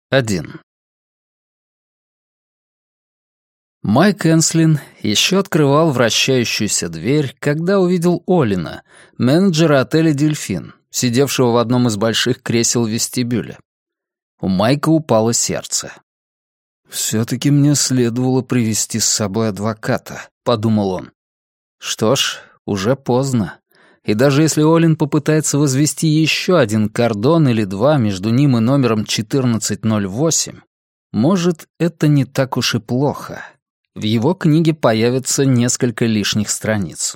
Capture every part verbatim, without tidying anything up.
Один. Майк Энслин еще открывал вращающуюся дверь, когда увидел Олина, менеджера отеля «Дельфин», сидевшего в одном из больших кресел вестибюля. У Майка упало сердце. «Все-таки мне следовало привести с собой адвоката», — подумал он. Что ж, уже поздно. И даже если Олин попытается возвести еще один кордон или два между ним и номером четырнадцать ноль восемь, может, это не так уж и плохо. В его книге появится несколько лишних страниц.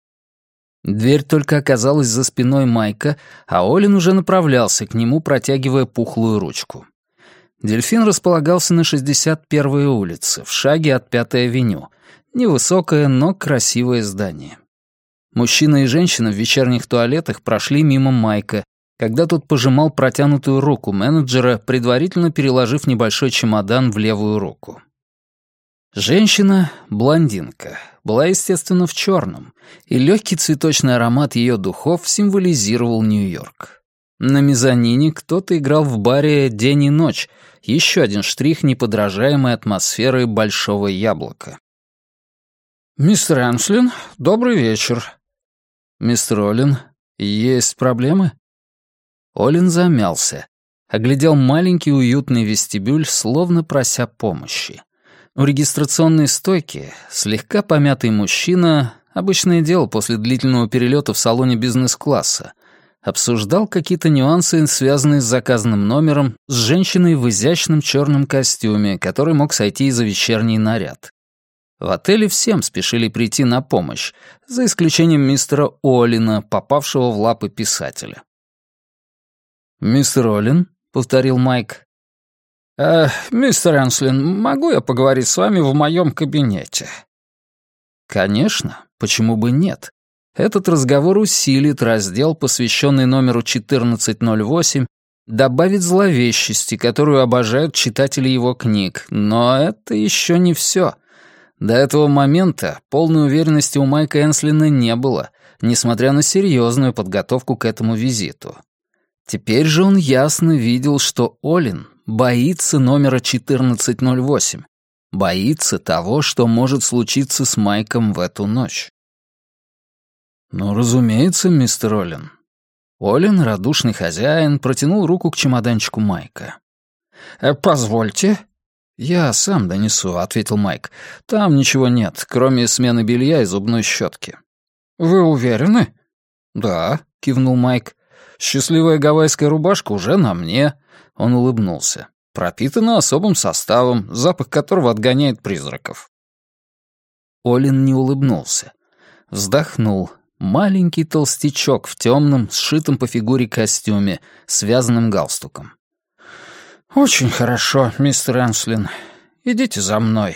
Дверь только оказалась за спиной Майка, а Олин уже направлялся к нему, протягивая пухлую ручку. «Дельфин» располагался на шестьдесят первой улице, в шаге от Пятой авеню. Невысокое, но красивое здание. Мужчина и женщина в вечерних туалетах прошли мимо Майка, когда тот пожимал протянутую руку менеджера, предварительно переложив небольшой чемодан в левую руку. Женщина, блондинка, была, естественно, в черном, и легкий цветочный аромат ее духов символизировал Нью-Йорк. На мезонине кто-то играл в баре «День и ночь», еще один штрих неподражаемой атмосферы «Большого яблока». «Мистер Энслин, добрый вечер». «Мистер Олин, есть проблемы?» Олин замялся, оглядел маленький уютный вестибюль, словно прося помощи. У регистрационной стойки слегка помятый мужчина, обычное дело после длительного перелета в салоне бизнес-класса, обсуждал какие-то нюансы, связанные с заказанным номером, с женщиной в изящном черном костюме, который мог сойти и за вечерний наряд. В отеле всем спешили прийти на помощь, за исключением мистера Олина, попавшего в лапы писателя. «Мистер Олин», — повторил Майк. «Э, «Мистер Энслин, могу я поговорить с вами в моем кабинете?» «Конечно, почему бы нет? Этот разговор усилит раздел, посвященный номеру четырнадцать ноль восемь, добавит зловещести, которую обожают читатели его книг, но это еще не все. До этого момента полной уверенности у Майка Энслина не было, несмотря на серьезную подготовку к этому визиту. Теперь же он ясно видел, что Олин боится номера четырнадцать ноль восемь, боится того, что может случиться с Майком в эту ночь. «Ну, разумеется, мистер Олин». Олин, радушный хозяин, протянул руку к чемоданчику Майка. «Э, «Позвольте». «Я сам донесу», — ответил Майк. «Там ничего нет, кроме смены белья и зубной щетки». «Вы уверены?» «Да», — кивнул Майк. «Счастливая гавайская рубашка уже на мне». Он улыбнулся. «Пропитана особым составом, запах которого отгоняет призраков». Олин не улыбнулся. Вздохнул. Маленький толстячок в темном, сшитом по фигуре костюме, связанным галстуком. «Очень хорошо, мистер Энслин. Идите за мной».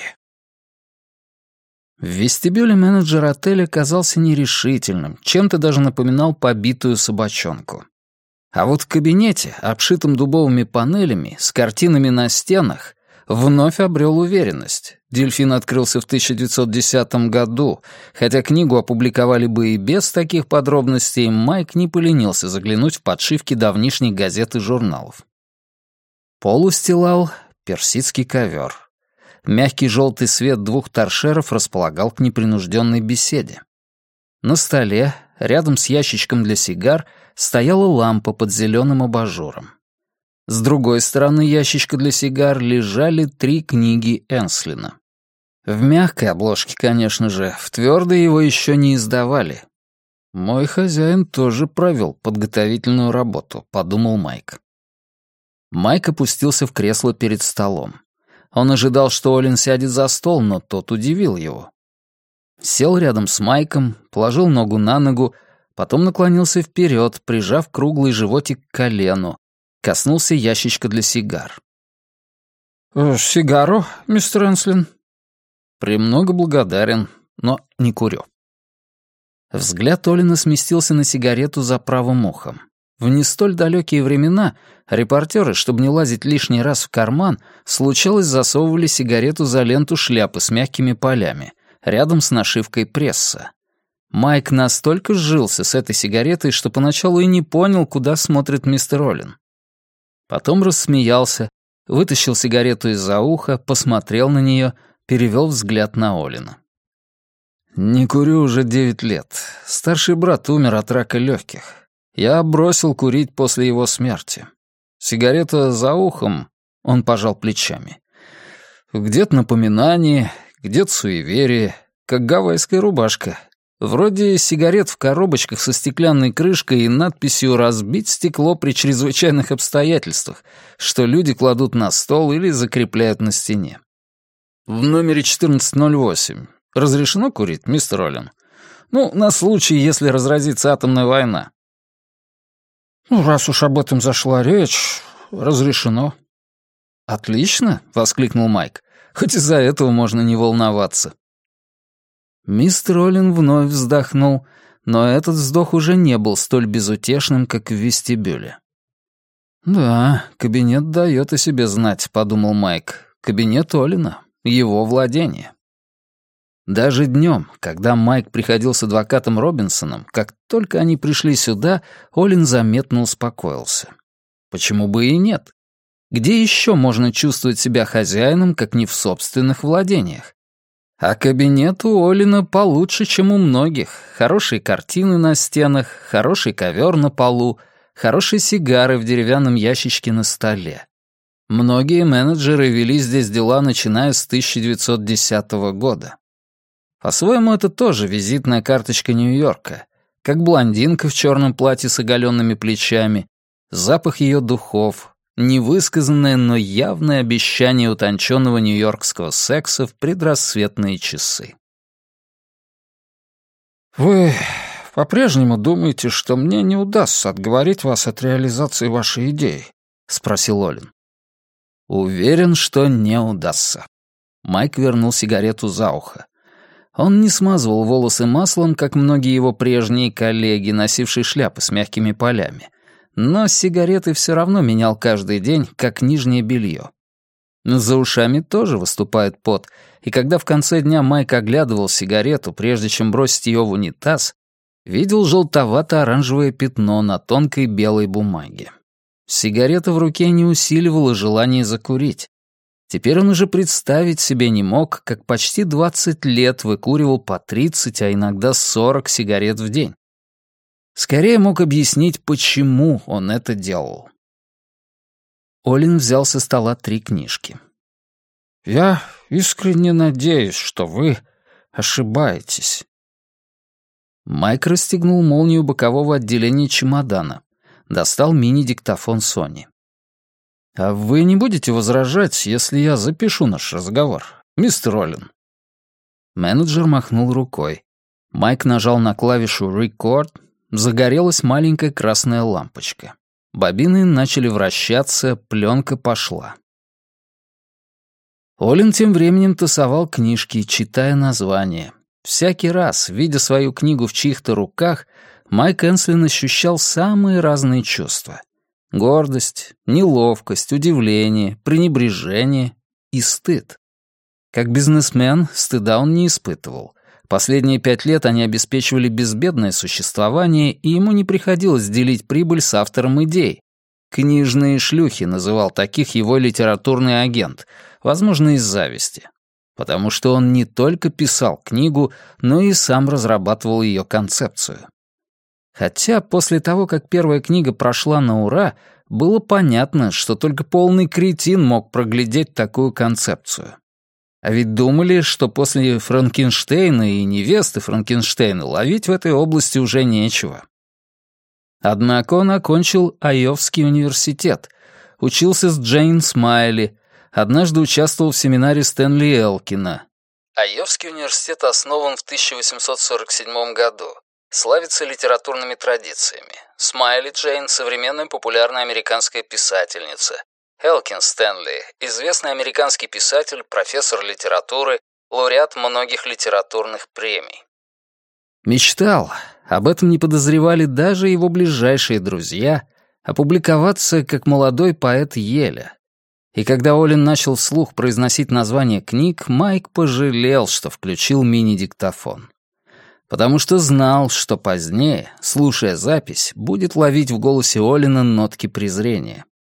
В вестибюле менеджер отеля казался нерешительным, чем-то даже напоминал побитую собачонку. А вот в кабинете, обшитом дубовыми панелями, с картинами на стенах, вновь обрел уверенность. «Дельфин» открылся в тысяча девятьсот десятом году, хотя книгу опубликовали бы и без таких подробностей, Майк не поленился заглянуть в подшивки давнишних газет и журналов. Пол устилал персидский ковер. Мягкий желтый свет двух торшеров располагал к непринужденной беседе. На столе, рядом с ящичком для сигар, стояла лампа под зеленым абажуром. С другой стороны ящичка для сигар лежали три книги Энслина. В мягкой обложке, конечно же, в твердой его еще не издавали. «Мой хозяин тоже провел подготовительную работу», — подумал Майк. Майк опустился в кресло перед столом. Он ожидал, что Олин сядет за стол, но тот удивил его. Сел рядом с Майком, положил ногу на ногу, потом наклонился вперед, прижав круглый животик к колену, коснулся ящичка для сигар. «Сигару, мистер Энслин?» «Премного благодарен, но не курю». Взгляд Олина сместился на сигарету за правым ухом. В не столь далекие времена репортеры, чтобы не лазить лишний раз в карман, случалось засовывали сигарету за ленту шляпы с мягкими полями, рядом с нашивкой «Пресса». Майк настолько сжился с этой сигаретой, что поначалу и не понял, куда смотрит мистер Олин. Потом рассмеялся, вытащил сигарету из-за уха, посмотрел на нее, перевел взгляд на Олина. «Не курю уже девять лет. Старший брат умер от рака легких. Я бросил курить после его смерти. Сигарета за ухом», — он пожал плечами. «Где-то напоминание, где-то суеверие, как гавайская рубашка. Вроде сигарет в коробочках со стеклянной крышкой и надписью «Разбить стекло при чрезвычайных обстоятельствах», что люди кладут на стол или закрепляют на стене. В номере четырнадцать ноль восемь. Разрешено курить, мистер Оллен? Ну, на случай, если разразится атомная война». «Ну, раз уж об этом зашла речь, разрешено». «Отлично», — воскликнул Майк. «Хоть из-за этого можно не волноваться». Мистер Оллен вновь вздохнул, но этот вздох уже не был столь безутешным, как в вестибюле. «Да, кабинет дает о себе знать», — подумал Майк. «Кабинет Оллена, его владение». Даже днем, когда Майк приходил с адвокатом Робинсоном, как только они пришли сюда, Оллен заметно успокоился. Почему бы и нет? Где еще можно чувствовать себя хозяином, как не в собственных владениях? А кабинет у Оллена получше, чем у многих. Хорошие картины на стенах, хороший ковер на полу, хорошие сигары в деревянном ящичке на столе. Многие менеджеры вели здесь дела, начиная с тысяча девятьсот десятого года. По-своему, это тоже визитная карточка Нью-Йорка. Как блондинка в черном платье с оголенными плечами, запах ее духов, невысказанное, но явное обещание утонченного нью-йоркского секса в предрассветные часы. «Вы по-прежнему думаете, что мне не удастся отговорить вас от реализации вашей идеи?» — спросил Оллен. «Уверен, что не удастся». Майк вернул сигарету за ухо. Он не смазывал волосы маслом, как многие его прежние коллеги, носившие шляпы с мягкими полями, но сигареты все равно менял каждый день, как нижнее белье. За ушами тоже выступает пот, и когда в конце дня Майк оглядывал сигарету, прежде чем бросить ее в унитаз, видел желтовато-оранжевое пятно на тонкой белой бумаге. Сигарета в руке не усиливала желание закурить. Теперь он уже представить себе не мог, как почти двадцать лет выкуривал по тридцать, а иногда сорок сигарет в день. Скорее мог объяснить, почему он это делал. Оллен взял со стола три книжки. «Я искренне надеюсь, что вы ошибаетесь». Майк расстегнул молнию бокового отделения чемодана. Достал мини-диктофон Sony. «А вы не будете возражать, если я запишу наш разговор, мистер Оллен?» Менеджер махнул рукой. Майк нажал на клавишу «Record», загорелась маленькая красная лампочка. Бобины начали вращаться, пленка пошла. Оллен тем временем тасовал книжки, читая названия. Всякий раз, видя свою книгу в чьих-то руках, Майк Энслин ощущал самые разные чувства. Гордость, неловкость, удивление, пренебрежение и стыд. Как бизнесмен, стыда он не испытывал. Последние пять лет они обеспечивали безбедное существование, и ему не приходилось делить прибыль с автором идей. «Книжные шлюхи» называл таких его литературный агент, возможно, из зависти. Потому что он не только писал книгу, но и сам разрабатывал ее концепцию. Хотя после того, как первая книга прошла на ура, было понятно, что только полный кретин мог проглядеть такую концепцию. А ведь думали, что после Франкенштейна и невесты Франкенштейна ловить в этой области уже нечего. Однако он окончил Айовский университет, учился с Джейн Смайли, однажды участвовал в семинаре Стэнли Элкина. Айовский университет основан в тысяча восемьсот сорок седьмом году. Славится литературными традициями. Смайли Джейн — современная популярная американская писательница. Элкин Стэнли — известный американский писатель, профессор литературы, лауреат многих литературных премий. Мечтал, об этом не подозревали даже его ближайшие друзья, опубликоваться как молодой поэт Еля. И когда Оллен начал вслух произносить названия книг, Майк пожалел, что включил мини-диктофон. Потому что знал, что позднее, слушая запись, будет ловить в голосе Оллена нотки презрения.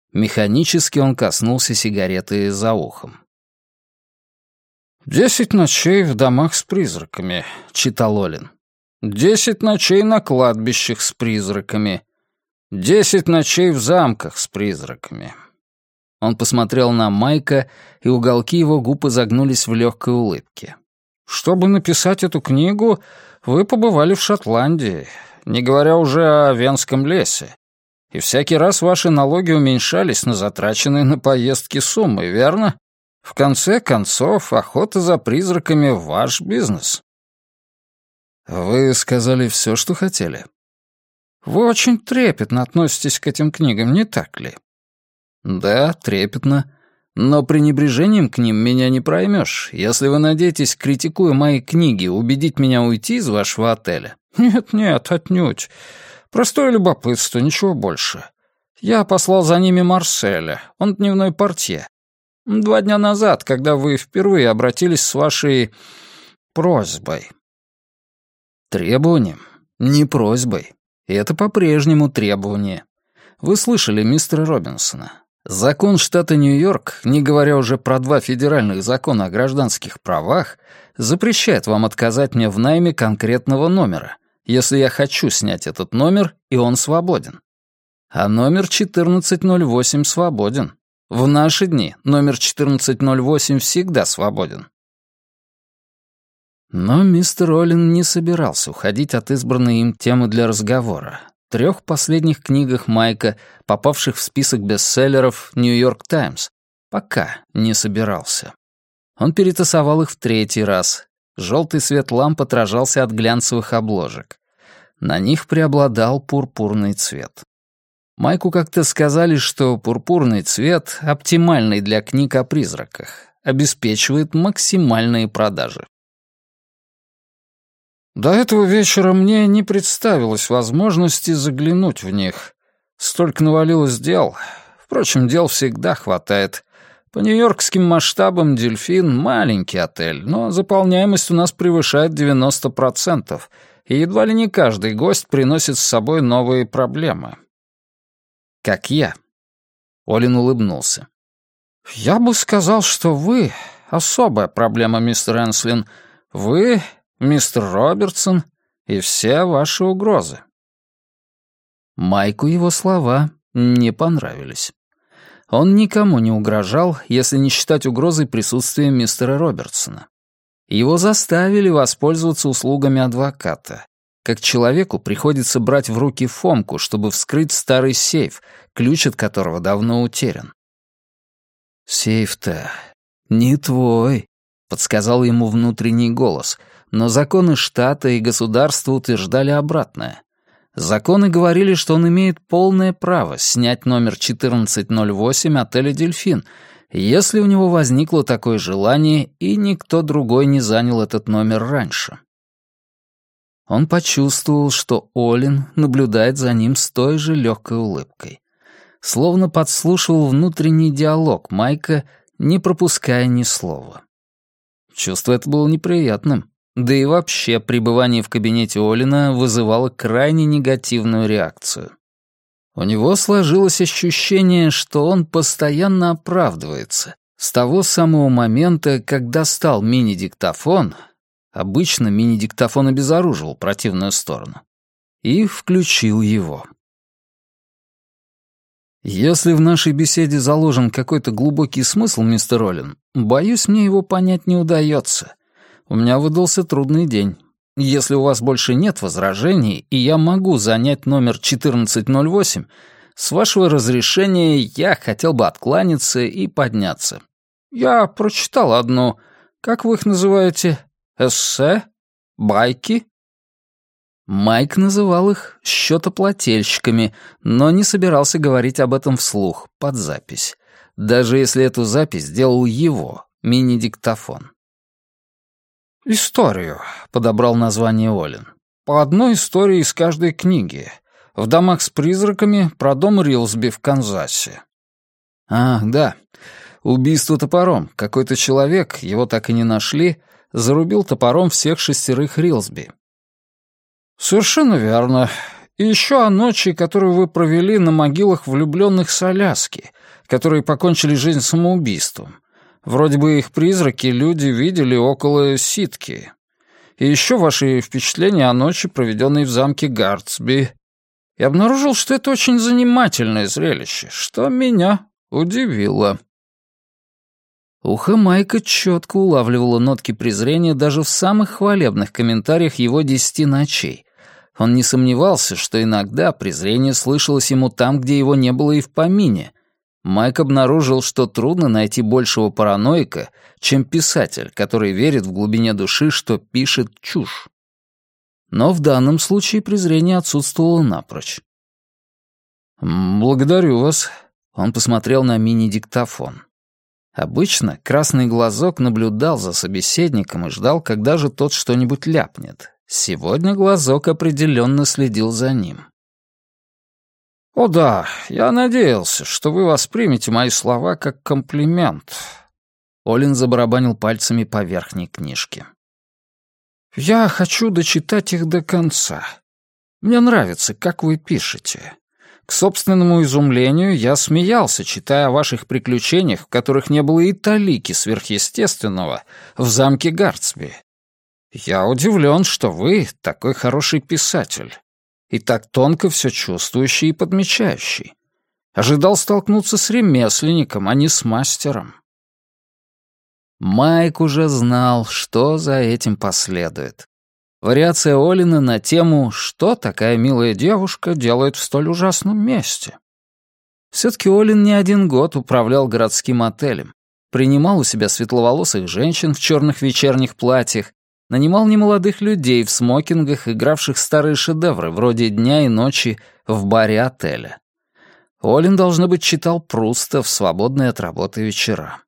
Механически он коснулся сигареты за ухом. «Десять ночей в домах с призраками», — читал Олин. «Десять ночей на кладбищах с призраками. Десять ночей в замках с призраками». Он посмотрел на Майка, и уголки его губ изогнулись в легкой улыбке. «Чтобы написать эту книгу, вы побывали в Шотландии, не говоря уже о Венском лесе. И всякий раз ваши налоги уменьшались на затраченные на поездки суммы, верно? В конце концов, охота за призраками — ваш бизнес». «Вы сказали все, что хотели?» «Вы очень трепетно относитесь к этим книгам, не так ли?» «Да, трепетно. Но пренебрежением к ним меня не проймешь. Если вы надеетесь, критикуя мои книги, убедить меня уйти из вашего отеля...» «Нет-нет, отнюдь. Простое любопытство, ничего больше. Я послал за ними Марселя, он дневной портье. Два дня назад, когда вы впервые обратились с вашей просьбой». «Требованием? Не просьбой. И это по-прежнему требование. Вы слышали мистера Робинсона. Закон штата Нью-Йорк, не говоря уже про два федеральных закона о гражданских правах, запрещает вам отказать мне в найме конкретного номера, если я хочу снять этот номер, и он свободен. А номер четырнадцать ноль восемь свободен. В наши дни номер четырнадцать ноль восемь всегда свободен». Но мистер Олин не собирался уходить от избранной им темы для разговора. В трех последних книгах Майка, попавших в список бестселлеров «Нью-Йорк Таймс», пока не собирался. Он перетасовал их в третий раз. Желтый свет ламп отражался от глянцевых обложек. На них преобладал пурпурный цвет. Майку как-то сказали, что пурпурный цвет, оптимальный для книг о призраках, обеспечивает максимальные продажи. До этого вечера мне не представилось возможности заглянуть в них. Столько навалилось дел. Впрочем, дел всегда хватает. По нью-йоркским масштабам «Дельфин» — маленький отель, но заполняемость у нас превышает девяносто процентов, и едва ли не каждый гость приносит с собой новые проблемы. Как я. Олин улыбнулся. «Я бы сказал, что вы — особая проблема, мистер Энслин. Вы, мистер Робертсон и все ваши угрозы». Майку его слова не понравились. Он никому не угрожал, если не считать угрозой присутствия мистера Робертсона. Его заставили воспользоваться услугами адвоката. Как человеку приходится брать в руки Фомку, чтобы вскрыть старый сейф, ключ от которого давно утерян. «Сейф-то не твой», — подсказал ему внутренний голос, но законы штата и государства утверждали обратное. Законы говорили, что он имеет полное право снять номер четырнадцать ноль восемь отеля «Дельфин», если у него возникло такое желание, и никто другой не занял этот номер раньше. Он почувствовал, что Олин наблюдает за ним с той же легкой улыбкой. Словно подслушивал внутренний диалог Майка, не пропуская ни слова. Чувство это было неприятным. Да и вообще, пребывание в кабинете Олина вызывало крайне негативную реакцию. У него сложилось ощущение, что он постоянно оправдывается. С того самого момента, как достал мини-диктофон, обычно мини-диктофон обезоруживал противную сторону, и включил его. «Если в нашей беседе заложен какой-то глубокий смысл, мистер Олин, боюсь, мне его понять не удается. У меня выдался трудный день. Если у вас больше нет возражений, и я могу занять номер четырнадцать ноль восемь, с вашего разрешения я хотел бы откланяться и подняться. Я прочитал одну, как вы их называете, эссе? Байки?» Майк называл их счетоплательщиками, но не собирался говорить об этом вслух, под запись. Даже если эту запись делал его, мини-диктофон. «Историю», — подобрал название Олин. «По одной истории из каждой книги. В домах с призраками про дом Рилсби в Канзасе». «Ах, да. Убийство топором. Какой-то человек, его так и не нашли, зарубил топором всех шестерых Рилсби». «Совершенно верно. И еще о ночи, которую вы провели на могилах влюбленных с Аляски, которые покончили жизнь самоубийством. Вроде бы их призраки люди видели около Ситки. И еще ваши впечатления о ночи, проведенной в замке Гартсби. Я обнаружил, что это очень занимательное зрелище, что меня удивило». Ухо Майка четко улавливало нотки презрения даже в самых хвалебных комментариях его «Десяти ночей». Он не сомневался, что иногда презрение слышалось ему там, где его не было и в помине. Майк обнаружил, что трудно найти большего параноика, чем писатель, который верит в глубине души, что пишет чушь. Но в данном случае презрение отсутствовало напрочь. «Благодарю вас», — он посмотрел на мини-диктофон. Обычно красный глазок наблюдал за собеседником и ждал, когда же тот что-нибудь ляпнет. Сегодня глазок определенно следил за ним. «О да, я надеялся, что вы воспримете мои слова как комплимент». Олин забарабанил пальцами по верхней книжке. «Я хочу дочитать их до конца. Мне нравится, как вы пишете. К собственному изумлению я смеялся, читая о ваших приключениях, в которых не было и талики сверхъестественного, в замке Гартсби. Я удивлен, что вы такой хороший писатель и так тонко все чувствующий и подмечающий. Ожидал столкнуться с ремесленником, а не с мастером». Майк уже знал, что за этим последует. Вариация Олина на тему «Что такая милая девушка делает в столь ужасном месте?». Все-таки Олин не один год управлял городским отелем, принимал у себя светловолосых женщин в черных вечерних платьях, нанимал немолодых людей в смокингах, игравших старые шедевры вроде «Дня и ночи» в баре отеля. Олин, должно быть, читал Пруста в свободные от работы вечера.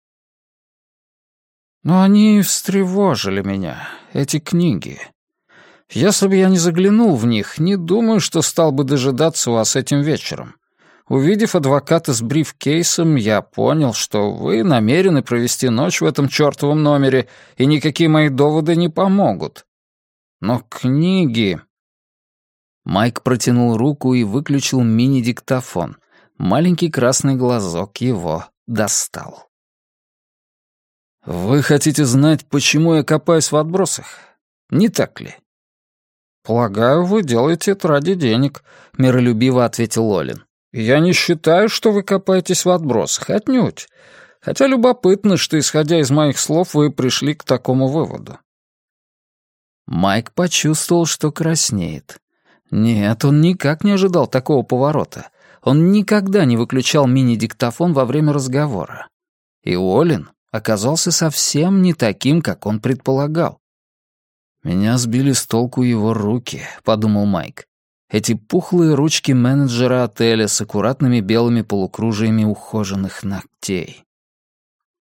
«Но они встревожили меня, эти книги. Если бы я не заглянул в них, не думаю, что стал бы дожидаться вас этим вечером. Увидев адвоката с брифкейсом, я понял, что вы намерены провести ночь в этом чертовом номере, и никакие мои доводы не помогут. Но книги...» Майк протянул руку и выключил мини-диктофон. Маленький красный глазок его достал. «Вы хотите знать, почему я копаюсь в отбросах? Не так ли?» «Полагаю, вы делаете это ради денег», — миролюбиво ответил Олин. «Я не считаю, что вы копаетесь в отбросах, отнюдь. Хотя любопытно, что, исходя из моих слов, вы пришли к такому выводу». Майк почувствовал, что краснеет. Нет, он никак не ожидал такого поворота. Он никогда не выключал мини-диктофон во время разговора. И Олин оказался совсем не таким, как он предполагал. «Меня сбили с толку его руки», — подумал Майк. Эти пухлые ручки менеджера отеля с аккуратными белыми полукружиями ухоженных ногтей.